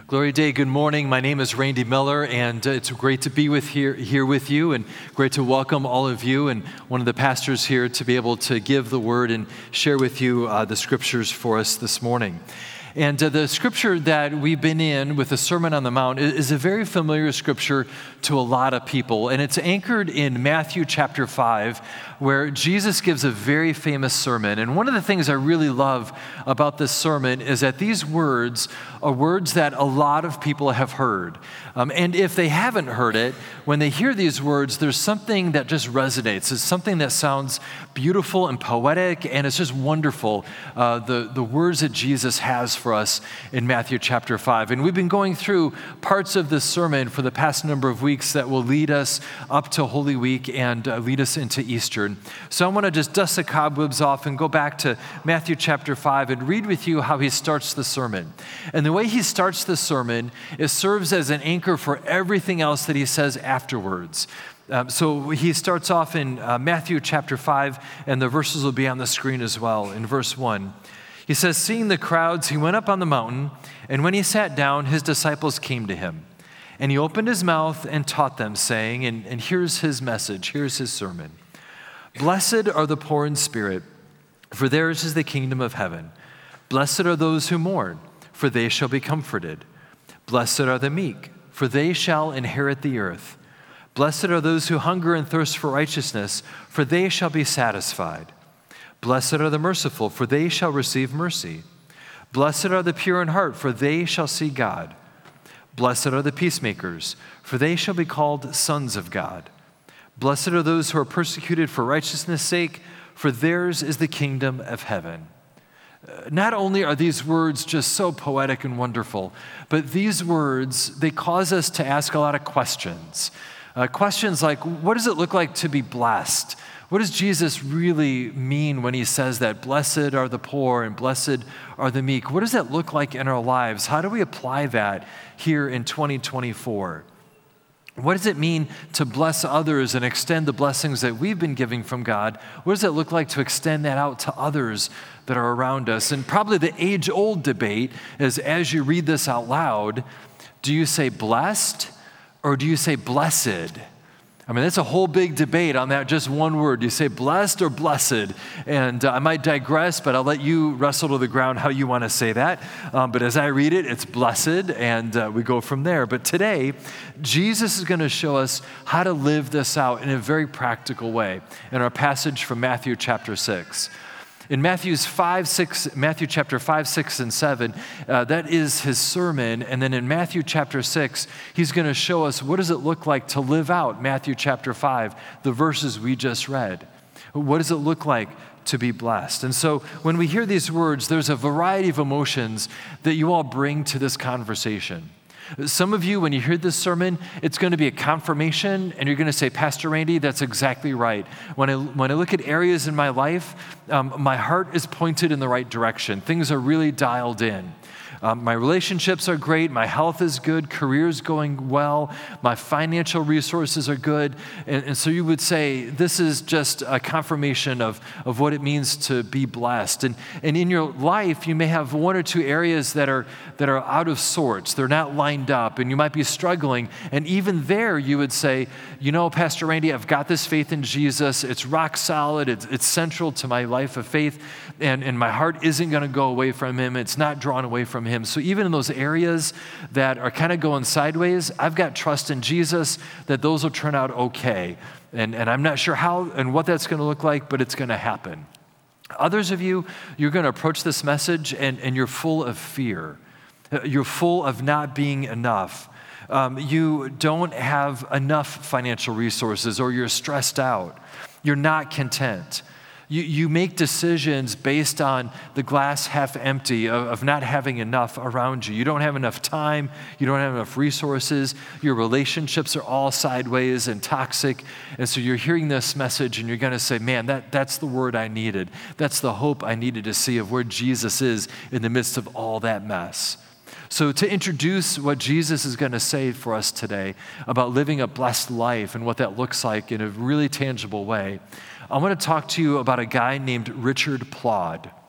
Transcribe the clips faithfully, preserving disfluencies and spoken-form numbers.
Glory Day, good morning. My name is Randy Miller, and uh, it's great to be with here, here with you, and great to welcome all of you and one of the pastors here to be able to give the word and share with you uh, the scriptures for us this morning. And uh, the scripture that we've been in with the Sermon on the Mount is, is a very familiar scripture to a lot of people, and it's anchored in Matthew chapter five, where Jesus gives a very famous sermon. And one of the things I really love about this sermon is that these words are words that a lot of people have heard. Um, and if they haven't heard it, when they hear these words, there's something that just resonates. It's something that sounds beautiful and poetic, and it's just wonderful, uh, the, the words that Jesus has for us in Matthew chapter five. And we've been going through parts of this sermon for the past number of weeks that will lead us up to Holy Week and uh, lead us into Easter. So I want to just dust the cobwebs off and go back to Matthew chapter five and read with you how he starts the sermon. And the way he starts the sermon, it serves as an anchor for everything else that he says afterwards. Um, so he starts off in uh, Matthew chapter five, and the verses will be on the screen as well. In verse one, he says, "Seeing the crowds, he went up on the mountain, and when he sat down, his disciples came to him. And he opened his mouth and taught them, saying," and, and here's his message, here's his sermon, "Blessed are the poor in spirit, for theirs is the kingdom of heaven. Blessed are those who mourn, for they shall be comforted. Blessed are the meek, for they shall inherit the earth. Blessed are those who hunger and thirst for righteousness, for they shall be satisfied. Blessed are the merciful, for they shall receive mercy. Blessed are the pure in heart, for they shall see God. Blessed are the peacemakers, for they shall be called sons of God. Blessed are those who are persecuted for righteousness' sake, for theirs is the kingdom of heaven." Uh, not only are these words just so poetic and wonderful, but these words, they cause us to ask a lot of questions. Uh, questions like, what does it look like to be blessed? What does Jesus really mean when he says that blessed are the poor and blessed are the meek? What does that look like in our lives? How do we apply that here in twenty twenty-four? What does it mean to bless others and extend the blessings that we've been giving from God? What does it look like to extend that out to others that are around us? And probably the age-old debate is, as you read this out loud, do you say blessed or do you say blessed? I mean, that's a whole big debate on that just one word. Do you say blessed or blessed? And uh, I might digress, but I'll let you wrestle to the ground how you want to say that. Um, but as I read it, it's blessed, and uh, we go from there. But today, Jesus is going to show us how to live this out in a very practical way in our passage from Matthew chapter six. In Matthew's five, six, Matthew chapter five, six, and seven, uh, that is his sermon. And then in Matthew chapter six, he's going to show us what does it look like to live out Matthew chapter five, the verses we just read. What does it look like to be blessed? And so when we hear these words, there's a variety of emotions that you all bring to this conversation. Some of you, when you hear this sermon, it's going to be a confirmation, and you're going to say, Pastor Randy, that's exactly right. When I, when I look at areas in my life, um, my heart is pointed in the right direction. Things are really dialed in. Um, my relationships are great. My health is good. Career's going well. My financial resources are good. And, and so you would say, this is just a confirmation of, of what it means to be blessed. And, and in your life, you may have one or two areas that are, that are out of sorts. They're not lined up, and you might be struggling. And even there, you would say, you know, Pastor Randy, I've got this faith in Jesus. It's rock solid. It's, it's central to my life of faith. And, and my heart isn't going to go away from him. It's not drawn away from him. So even in those areas that are kind of going sideways, I've got trust in Jesus that those will turn out okay. And, and I'm not sure how and what that's going to look like, but it's going to happen. Others of you, you're going to approach this message and, and you're full of fear. You're full of not being enough. Um, you don't have enough financial resources, or you're stressed out. You're not content. You, you make decisions based on the glass half empty of, of not having enough around you. You don't have enough time. You don't have enough resources. Your relationships are all sideways and toxic. And so you're hearing this message and you're going to say, man, that, that's the word I needed. That's the hope I needed to see of where Jesus is in the midst of all that mess. So to introduce what Jesus is going to say for us today about living a blessed life and what that looks like in a really tangible way, I want to talk to you about a guy named Richard Plodd.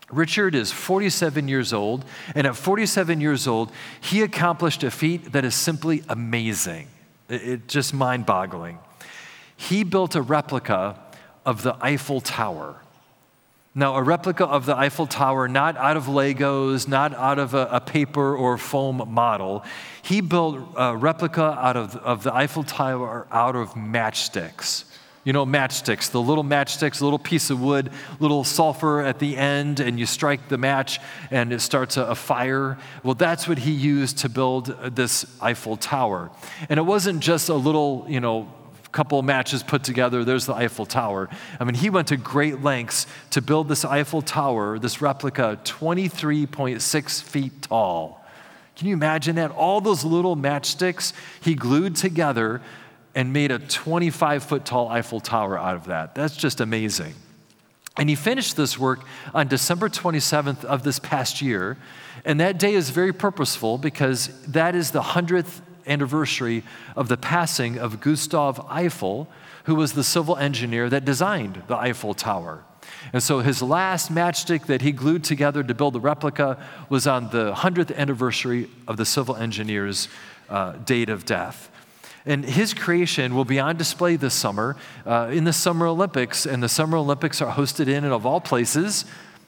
Richard is forty-seven years old, and at forty-seven years old, he accomplished a feat that is simply amazing. It's it just mind-boggling. He built a replica of the Eiffel Tower. Now, a replica of the Eiffel Tower, not out of Legos, not out of a, a paper or foam model. He built a replica out of, of the Eiffel Tower out of matchsticks. You know, matchsticks, the little matchsticks, a little piece of wood, little sulfur at the end, and you strike the match and it starts a, a fire. Well, that's what he used to build this Eiffel Tower. And it wasn't just a little, you know, couple of matches put together, there's the Eiffel Tower. I mean, he went to great lengths to build this Eiffel Tower, this replica, twenty-three point six feet tall. Can you imagine that? All those little matchsticks he glued together and made a twenty-five foot tall Eiffel Tower out of that. That's just amazing. And he finished this work on December twenty-seventh of this past year. And that day is very purposeful because that is the hundredth anniversary of the passing of Gustav Eiffel, who was the civil engineer that designed the Eiffel Tower. And so his last matchstick that he glued together to build the replica was on the hundredth anniversary of the civil engineer's uh, date of death. And his creation will be on display this summer uh, in the Summer Olympics, and the Summer Olympics are hosted in, and of all places,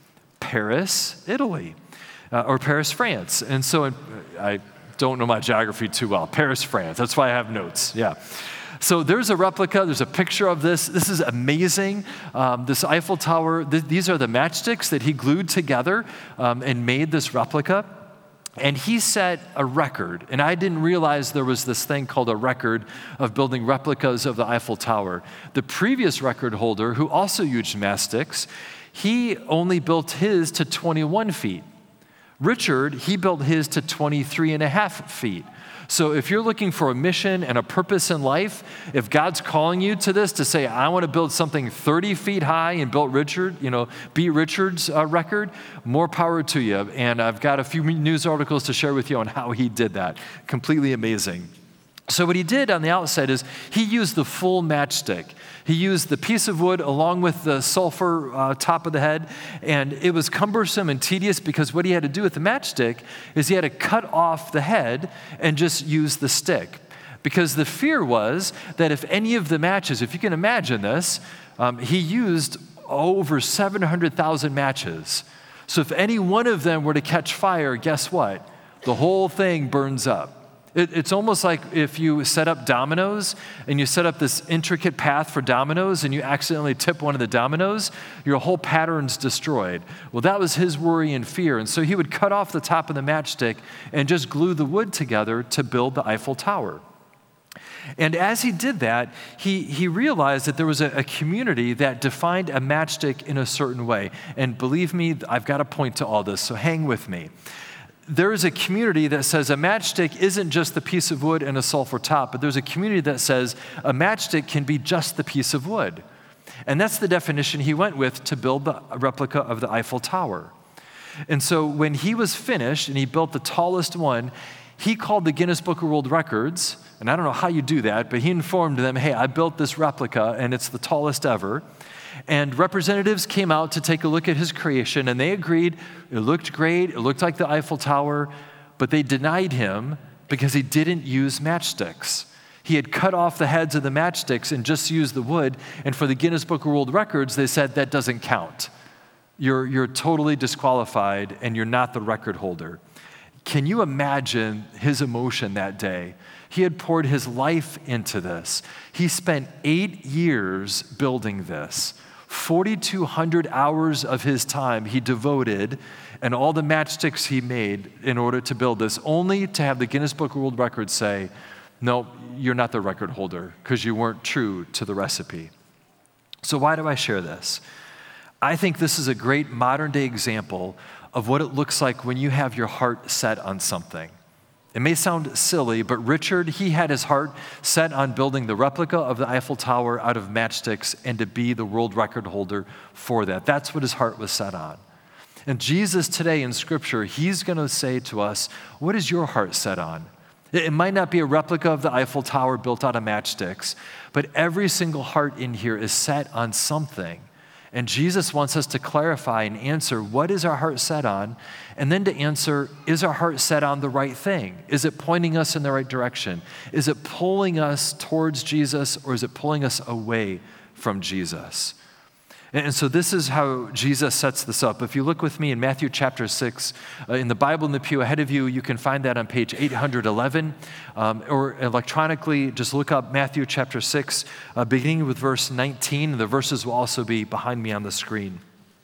Paris, Italy, uh, or Paris, France. And so in, I don't know my geography too well. Paris, France. That's why I have notes. Yeah. So there's a replica. There's a picture of this. This is amazing. Um, this Eiffel Tower, th- these are the matchsticks that he glued together um, and made this replica. And he set a record. And I didn't realize there was this thing called a record of building replicas of the Eiffel Tower. The previous record holder, who also used matchsticks, he only built his to twenty-one feet. Richard, he built his to twenty-three and a half feet. So if you're looking for a mission and a purpose in life, if God's calling you to this, to say, I want to build something thirty feet high and build Richard, you know, beat Richard's uh, record, more power to you. And I've got a few news articles to share with you on how he did that. Completely amazing. So what he did on the outset is he used the full matchstick. He used the piece of wood along with the sulfur uh, top of the head, and it was cumbersome and tedious because what he had to do with the matchstick is he had to cut off the head and just use the stick. Because the fear was that if any of the matches, if you can imagine this, um, he used over seven hundred thousand matches. So if any one of them were to catch fire, guess what? The whole thing burns up. It's almost like if you set up dominoes and you set up this intricate path for dominoes and you accidentally tip one of the dominoes, your whole pattern's destroyed. Well, that was his worry and fear. And so he would cut off the top of the matchstick and just glue the wood together to build the Eiffel Tower. And as he did that, he, he realized that there was a, a community that defined a matchstick in a certain way. And believe me, I've got a point to all this, so hang with me. There is a community that says a matchstick isn't just the piece of wood and a sulfur top, but there's a community that says a matchstick can be just the piece of wood. And that's the definition he went with to build the replica of the Eiffel Tower. And so when he was finished and he built the tallest one, he called the Guinness Book of World Records, and I don't know how you do that, but he informed them, hey, I built this replica and it's the tallest ever. And representatives came out to take a look at his creation, and they agreed it looked great, it looked like the Eiffel Tower, but they denied him because he didn't use matchsticks. He had cut off the heads of the matchsticks and just used the wood, and for the Guinness Book of World Records, they said that doesn't count. You're, you're totally disqualified, and you're not the record holder. Can you imagine his emotion that day? He had poured his life into this. He spent eight years building this. forty-two hundred hours of his time he devoted and all the matchsticks he made in order to build this, only to have the Guinness Book of World Records say, no, you're not the record holder because you weren't true to the recipe. So why do I share this? I think this is a great modern day example of what it looks like when you have your heart set on something. It may sound silly, but Richard, he had his heart set on building the replica of the Eiffel Tower out of matchsticks and to be the world record holder for that. That's what his heart was set on. And Jesus today in Scripture, he's going to say to us, what is your heart set on? It might not be a replica of the Eiffel Tower built out of matchsticks, but every single heart in here is set on something. And Jesus wants us to clarify and answer, what is our heart set on? And then to answer, is our heart set on the right thing? Is it pointing us in the right direction? Is it pulling us towards Jesus, or is it pulling us away from Jesus? And so this is how Jesus sets this up. If you look with me in Matthew chapter six, uh, in the Bible in the pew ahead of you, you can find that on page eight hundred eleven, um, or electronically, just look up Matthew chapter six, uh, beginning with verse nineteen. The verses will also be behind me on the screen.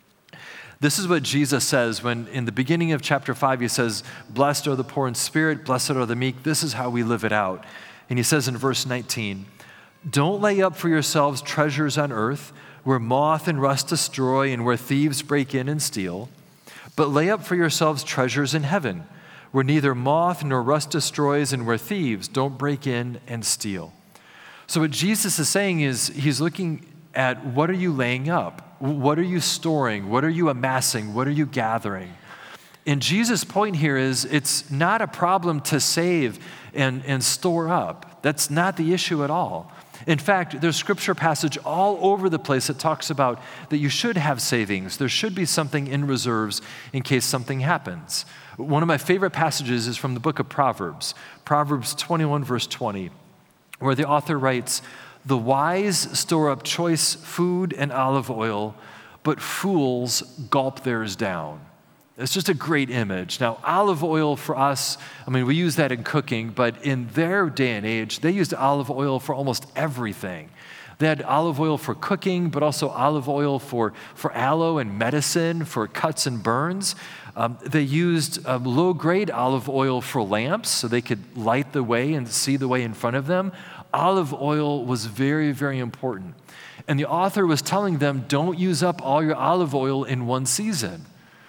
This is what Jesus says when in the beginning of chapter five, he says, blessed are the poor in spirit, blessed are the meek. This is how we live it out. And he says in verse nineteen, don't lay up for yourselves treasures on earth, where moth and rust destroy and where thieves break in and steal, but lay up for yourselves treasures in heaven, where neither moth nor rust destroys and where thieves don't break in and steal. So what Jesus is saying is he's looking at, what are you laying up? What are you storing? What are you amassing? What are you gathering? And Jesus' point here is it's not a problem to save and, and store up. That's not the issue at all. In fact, there's scripture passage all over the place that talks about that you should have savings. There should be something in reserves in case something happens. One of my favorite passages is from the book of Proverbs, Proverbs twenty-one, verse twenty, where the author writes, the wise store up choice food and olive oil, but fools gulp theirs down. It's just a great image. Now, olive oil for us, I mean, we use that in cooking, but in their day and age, they used olive oil for almost everything. They had olive oil for cooking, but also olive oil for, for aloe and medicine, for cuts and burns. Um, they used um, low-grade olive oil for lamps, so they could light the way and see the way in front of them. Olive oil was very, very important. And the author was telling them, don't use up all your olive oil in one season.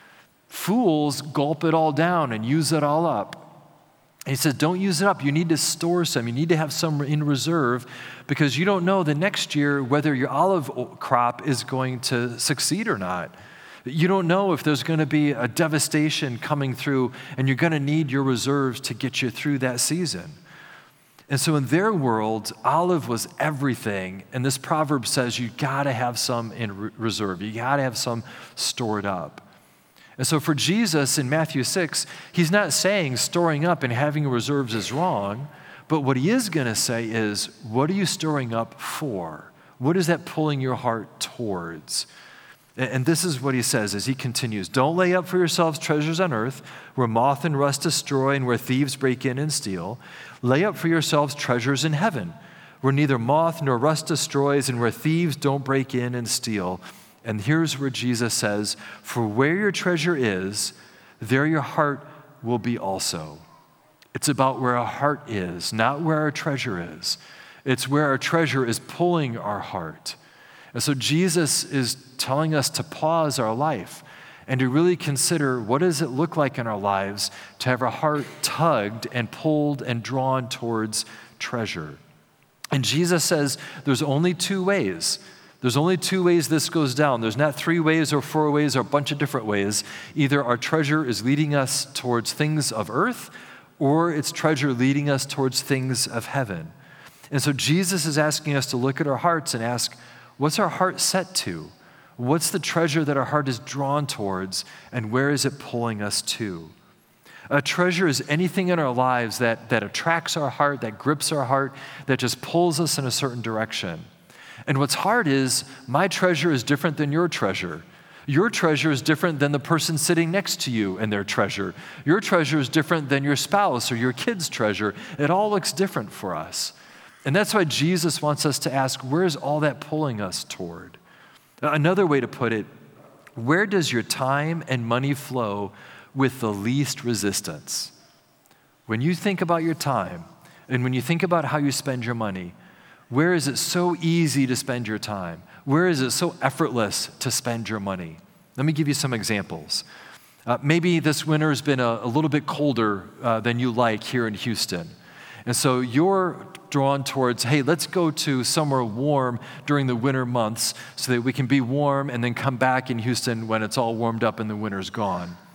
Fools gulp it all down and use it all up. He said, don't use it up. You need to store some. You need to have some in reserve because you don't know the next year whether your olive crop is going to succeed or not. You don't know if there's going to be a devastation coming through and you're going to need your reserves to get you through that season. And so in their world, olive was everything. And this proverb says you got to have some in re- reserve. You got to have some stored up. And so for Jesus in Matthew six, he's not saying storing up and having reserves is wrong, but what he is going to say is, what are you storing up for? What is that pulling your heart towards? And this is what he says as he continues, don't lay up for yourselves treasures on earth where moth and rust destroy and where thieves break in and steal. Lay up for yourselves treasures in heaven where neither moth nor rust destroys and where thieves don't break in and steal. And here's where Jesus says, for where your treasure is, there your heart will be also. It's about where our heart is, not where our treasure is. It's where our treasure is pulling our heart. And so Jesus is telling us to pause our life and to really consider what does it look like in our lives to have our heart tugged and pulled and drawn towards treasure. And Jesus says there's only two ways. There's only two ways this goes down. There's not three ways or four ways or a bunch of different ways. Either our treasure is leading us towards things of earth, or it's treasure leading us towards things of heaven. And so Jesus is asking us to look at our hearts and ask, what's our heart set to? What's the treasure that our heart is drawn towards, and where is it pulling us to? A treasure is anything in our lives that, that attracts our heart, that grips our heart, that just pulls us in a certain direction. And what's hard is my treasure is different than your treasure. Your treasure is different than the person sitting next to you and their treasure. Your treasure is different than your spouse or your kid's treasure. It all looks different for us. And that's why Jesus wants us to ask, where is all that pulling us toward? Another way to put it, where does your time and money flow with the least resistance? When you think about your time and when you think about how you spend your money, where is it so easy to spend your time? Where is it so effortless to spend your money? Let me give you some examples. Uh, maybe this winter has been a, a little bit colder uh, than you like here in Houston. And so you're drawn towards, hey, let's go to somewhere warm during the winter months so that we can be warm and then come back in Houston when it's all warmed up and the winter's gone.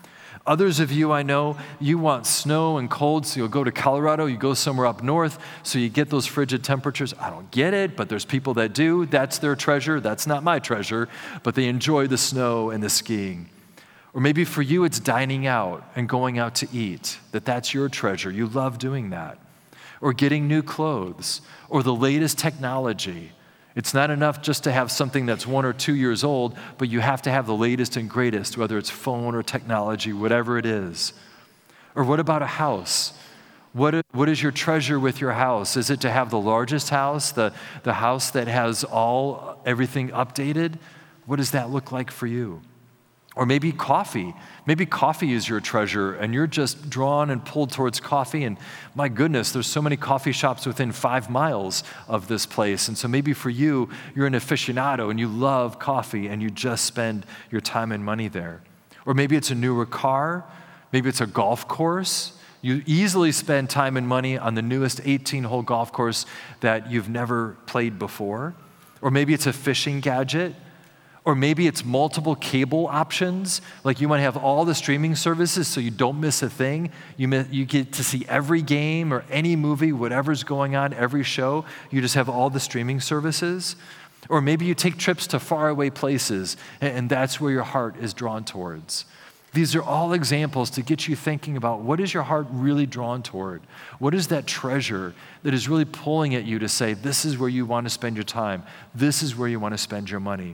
Others of you I know, you want snow and cold, so you'll go to Colorado, you go somewhere up north, so you get those frigid temperatures. I don't get it, but there's people that do. That's their treasure. That's not my treasure, but they enjoy the snow and the skiing. Or maybe for you, it's dining out and going out to eat, that that's your treasure. You love doing that. Or getting new clothes, or the latest technology. It's not enough just to have something that's one or two years old, but you have to have the latest and greatest, whether it's phone or technology, whatever it is. Or what about a house? What, what is your treasure with your house? Is it to have the largest house, the, the house that has all, everything updated? What does that look like for you? Or maybe coffee. Maybe coffee is your treasure and you're just drawn and pulled towards coffee. And my goodness, there's so many coffee shops within five miles of this place. And so maybe for you, you're an aficionado and you love coffee and you just spend your time and money there. Or maybe it's a newer car. Maybe it's a golf course. You easily spend time and money on the newest eighteen-hole golf course that you've never played before. Or maybe it's a fishing gadget. Or maybe it's multiple cable options, like you might have all the streaming services so you don't miss a thing. You, miss, you get to see every game or any movie, whatever's going on, every show. You just have all the streaming services. Or maybe you take trips to faraway places, and, and that's where your heart is drawn towards. These are all examples to get you thinking about what is your heart really drawn toward? What is that treasure that is really pulling at you to say, this is where you want to spend your time. This is where you want to spend your money.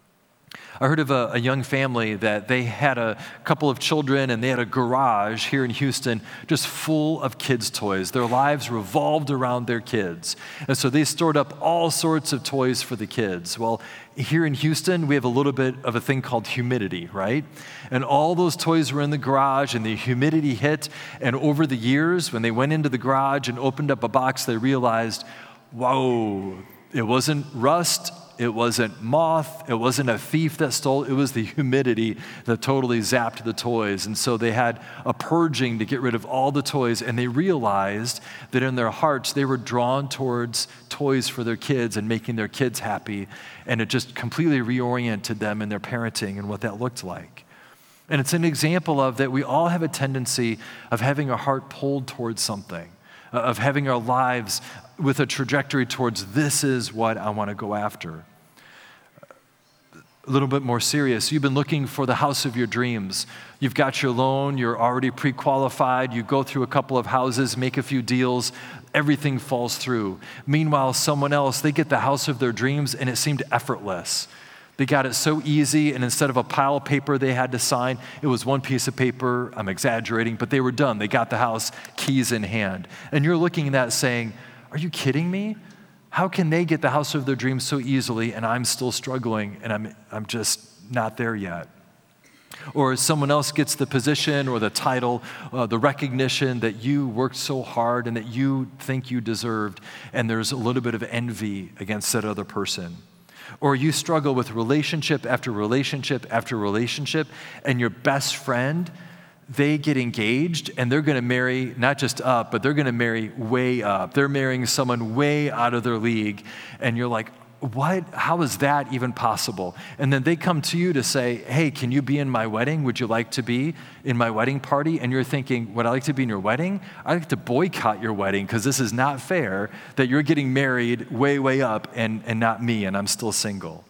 I heard of a, a young family that they had a couple of children and they had a garage here in Houston just full of kids' toys. Their lives revolved around their kids. And so they stored up all sorts of toys for the kids. Well, here in Houston, we have a little bit of a thing called humidity, right? And all those toys were in the garage and the humidity hit. And over the years, when they went into the garage and opened up a box, they realized, whoa, it wasn't rust. It wasn't moth, it wasn't a thief that stole, it was the humidity that totally zapped the toys. And so they had a purging to get rid of all the toys, and they realized that in their hearts they were drawn towards toys for their kids and making their kids happy, and it just completely reoriented them in their parenting and what that looked like. And it's an example of that we all have a tendency of having our heart pulled towards something, of having our lives with a trajectory towards this is what I want to go after. A little bit more serious, you've been looking for the house of your dreams. You've got your loan, you're already pre-qualified, you go through a couple of houses, make a few deals, everything falls through. Meanwhile, someone else, they get the house of their dreams and it seemed effortless. They got it so easy, and instead of a pile of paper they had to sign, it was one piece of paper. I'm exaggerating, but they were done. They got the house, keys in hand. And you're looking at that saying, are you kidding me? How can they get the house of their dreams so easily and I'm still struggling and I'm, I'm just not there yet? Or someone else gets the position or the title, uh, the recognition that you worked so hard and that you think you deserved, and there's a little bit of envy against that other person. Or you struggle with relationship after relationship after relationship, and your best friend, they get engaged and they're going to marry not just up, but they're going to marry way up. They're marrying someone way out of their league. And you're like, what? How is that even possible? And then they come to you to say, hey, can you be in my wedding? Would you like to be in my wedding party? And you're thinking, would I like to be in your wedding? I'd like to boycott your wedding because this is not fair that you're getting married way, way up and, and not me, and I'm still single.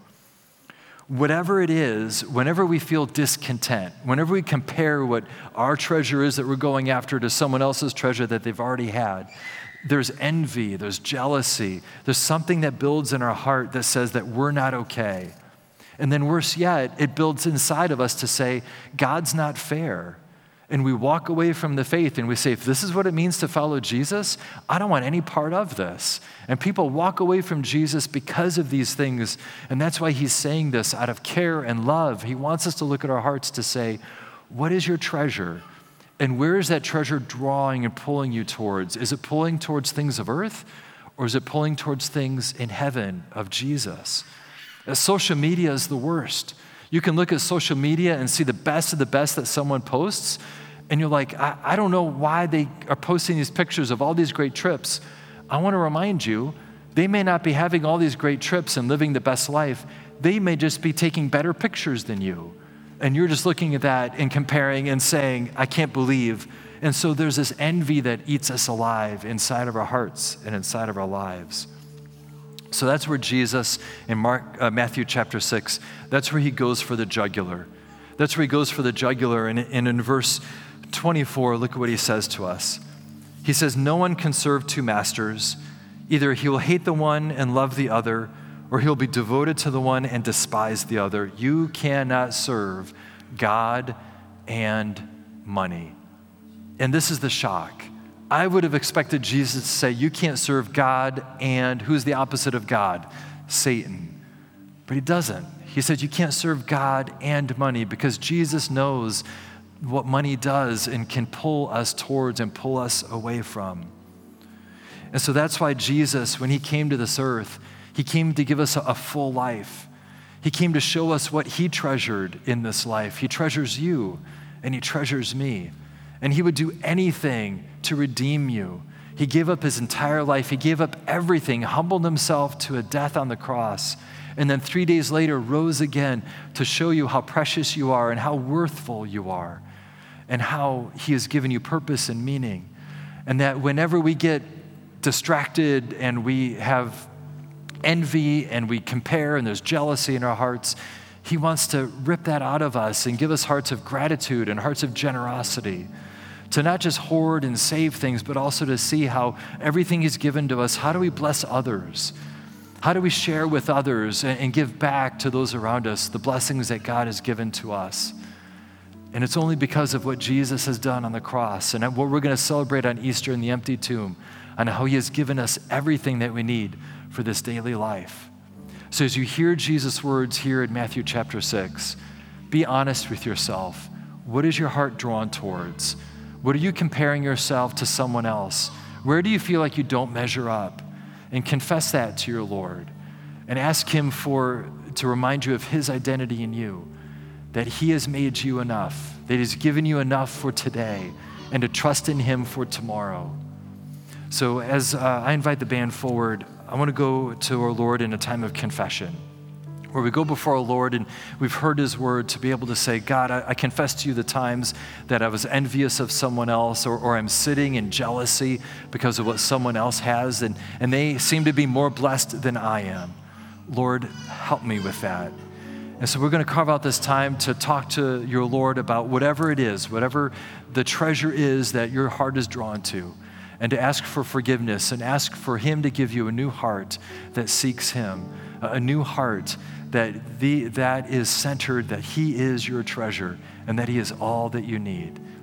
Whatever it is, whenever we feel discontent, whenever we compare what our treasure is that we're going after to someone else's treasure that they've already had, there's envy, there's jealousy, there's something that builds in our heart that says that we're not okay. And then worse yet, it builds inside of us to say, God's not fair. And we walk away from the faith and we say, if this is what it means to follow Jesus, I don't want any part of this. And people walk away from Jesus because of these things. And that's why he's saying this out of care and love. He wants us to look at our hearts to say, what is your treasure? And where is that treasure drawing and pulling you towards? Is it pulling towards things of earth, or is it pulling towards things in heaven of Jesus? As social media is the worst. You can look at social media and see the best of the best that someone posts, and you're like, I, I don't know why they are posting these pictures of all these great trips. I want to remind you, they may not be having all these great trips and living the best life. They may just be taking better pictures than you. And you're just looking at that and comparing and saying, I can't believe. And so there's this envy that eats us alive inside of our hearts and inside of our lives. So that's where Jesus in Mark, uh, Matthew chapter six, that's where he goes for the jugular. That's where he goes for the jugular. And, and in verse twenty-four, look at what he says to us. He says, no one can serve two masters. Either he will hate the one and love the other, or he'll be devoted to the one and despise the other. You cannot serve God and money. And this is the shock. I would have expected Jesus to say, you can't serve God and who's the opposite of God? Satan. But he doesn't. He said you can't serve God and money because Jesus knows what money does and can pull us towards and pull us away from. And so that's why Jesus, when he came to this earth, he came to give us a, a full life. He came to show us what he treasured in this life. He treasures you and he treasures me. And he would do anything to redeem you. He gave up his entire life. He gave up everything, humbled himself to a death on the cross, and then three days later rose again to show you how precious you are and how worthful you are and how he has given you purpose and meaning. And that whenever we get distracted and we have envy and we compare and there's jealousy in our hearts, he wants to rip that out of us and give us hearts of gratitude and hearts of generosity. To not just hoard and save things, but also to see how everything he's given to us, how do we bless others? How do we share with others and, and give back to those around us the blessings that God has given to us? And it's only because of what Jesus has done on the cross and what we're going to celebrate on Easter in the empty tomb, and how he has given us everything that we need for this daily life. So as you hear Jesus' words here in Matthew chapter six, be honest with yourself. What is your heart drawn towards? What are you comparing yourself to someone else? Where do you feel like you don't measure up? And confess that to your Lord. And ask him for to remind you of his identity in you, that he has made you enough, that he's given you enough for today, and to trust in him for tomorrow. So as uh, I invite the band forward, I want to go to our Lord in a time of confession, where we go before our Lord and we've heard his word to be able to say, God, I, I confess to you the times that I was envious of someone else, or, or I'm sitting in jealousy because of what someone else has, and, and they seem to be more blessed than I am. Lord, help me with that. And so we're going to carve out this time to talk to your Lord about whatever it is, whatever the treasure is that your heart is drawn to, and to ask for forgiveness and ask for him to give you a new heart that seeks him, a new heart that the, that is centered, that he is your treasure and that he is all that you need.